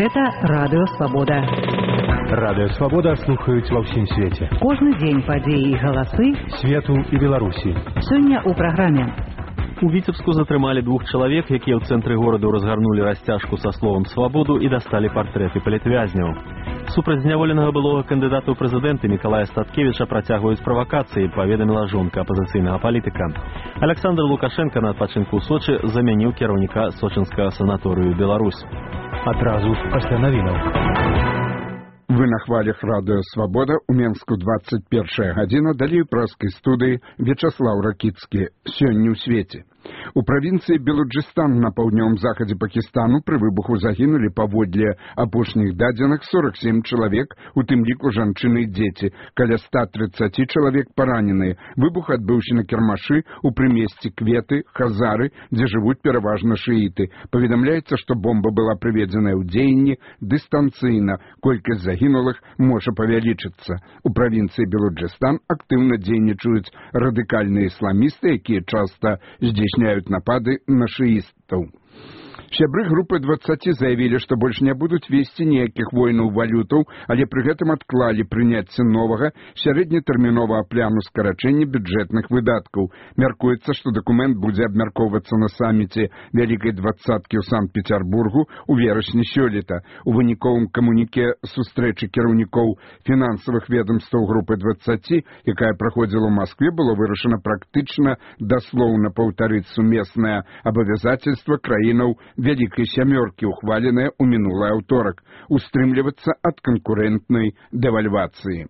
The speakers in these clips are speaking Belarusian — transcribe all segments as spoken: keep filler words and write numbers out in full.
Гэта Радыё Свабода. Радыё Свабода слухаюць ва ўсім свеце. Кожны дзень падзеі і галасы свету і Беларусі. Сёння ў праграме. У Віцебску затрымалі двух чалавек, якія ў цэнтры гораду разгарнулі расцяжку са словам «Свабоду» і дасталі партрэты палітвязняў. Супраць зняволенага былога кандыдата ў прэзідэнты Мікалая Статкевіча працягваюць правакацыі, паведаміла жонка апазіцыйнага палітыка. Александр Лукашенко на адпачынку ў Сочы замяніў кіраўніка сочынскага санаторыю «Беларусь». Адразу пасля навінаў. Вы на хвалях Радыё Свабода, у Менску двадцать первая гадзіна, далей у праскай студыі Вячаслаў Ракіцкі. Сёння ў свеце. У правінцыі Белуджыстан на паўднёвым захадзе Пакістану пры выбуху загінулі паводле апошніх дадзеных сорок семь чалавек, у тым ліку жанчыны і дзеці, каля ста тридцать чалавек параненыя. Выбух адбыўся на кірмашы у прымесці Кветы, Хазары, дзе жывуць пераважна шыіты. Паведамляецца, што бомба была прыведзеная ў дзеянні дыстанцыйна. Колькасць загінулых можа павялічыцца. У правінцыі Белуджыстан актыўна дзейнічаюць радыкальныя ісламісты, якія часта здзейсняюць напады на шыістаў. Сябры групы двадцать заявілі, што больш не будуць весці ніякіх войнаў валютаў, але пры гэтым адклалі прыняцце новага сярэднетэрміновага пляну скарачэння бюджэтных выдаткаў. Мяркуецца, што дакумент будзе абмяркоўвацца на саміце Вялікай двадцаткі ў Санкт-Петербургу ў верасні сёлета. У выніковым камуніке сустрэчы кіраўнікоў фінансавых ведомстваў групы двадцать, якая праходзіла ў Маскве, было вырашана практычна даслоўна паўтарыць сумеснае абавязацельства краінаў Вялікай сямёркі, ухваленая ў мінулы аўторак, устрымлівацца ад канкурэнтнай дэвальвацыі.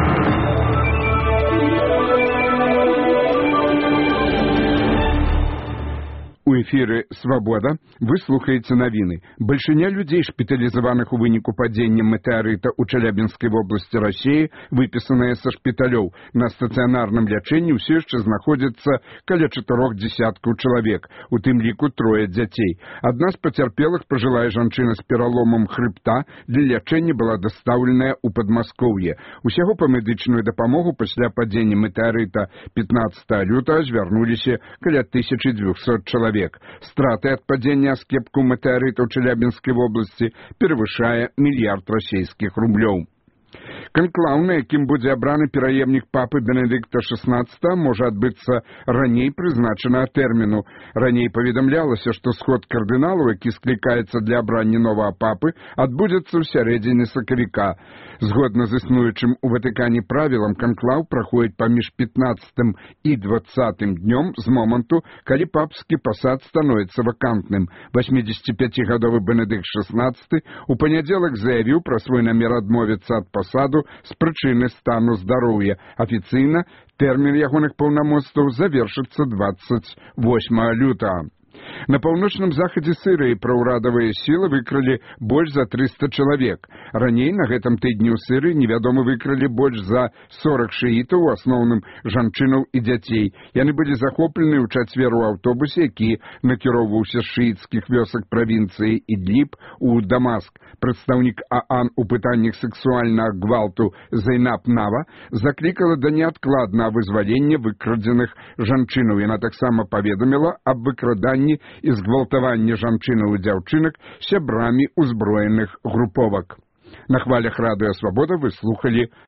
У эфіры «Свабода» вы слухаеце навіны. Бальшыня людзей, шпіталізаваных у выніку падзення метэарыта ў Чалябінскай вобласці Расіі, выпісаныя са шпіталёў. На стацыянарным лячэнні ўсё яшчэ знаходзіцца каля чатырох дзесяткаў чалавек, у тым ліку трое дзяцей. Адна з пацярпелых, пажылая жанчына з пераломам хрыбта, для лячэння была дастаўленая ў Падмаскоўе. Усяго па медычную дапамогу пасля падзення метэарыта пятнаццатага лютага звярнуліся каля тысячы дзвюсот чалавек. Страты ад падзення аскепку метэарыта ў Чалябінскай вобласці перавышае мільярд расійскіх рублёў. Канклаў, на якім будзе абраны пераемнік папы Бенедыкта шаснаццатага, можа адбыцца раней прызначанага тэрміну. Раней паведамлялася, што сход кардыналаў, які склікаецца для абрання новага папы, адбудзецца ў сярэдзіне сакавіка. Згодна з існуючым у Ватыкане правілам, канклаў праходзіць паміж пятнаццатым і дваццатым днём з моманту, калі папскі пасад становіцца вакантным. восьмідзесяціпяцігадовы Бенедыкт шаснаццаты у панядзелак заявіў пра свой намер адмовіцца ад пасаду з прычыны стану здароўя. Афіцыйна тэрмін ягоных паўнамоцтваў завершыцца дваццаць восьмага лютага. На паўночным захадзе Сірыі праўрадавыя сілы выкралі больш за трыста чалавек. Раней на гэтым тыдні ў Сірыі невядома выкралі больш за сорок шыітаў, у асноўным жанчынаў і дзяцей. Яны былі захоплены ў чацвер у аўтобусе, які накіроўваўся з шыіцкіх вёсак правінцыі Ідліб у Дамаск. Прадстаўнік ААН у пытаннях сексуальнага гвалту Зайнаб Нава заклікала да неадкладнага вызвалення выкрадзеных жанчынаў. Яна таксама паведаміла аб выкраданні і згвалтаванне жанчынаў і дзяўчынак сябрамі ўзброеных груповак. На хвалях Радыё Свабода вы слухалі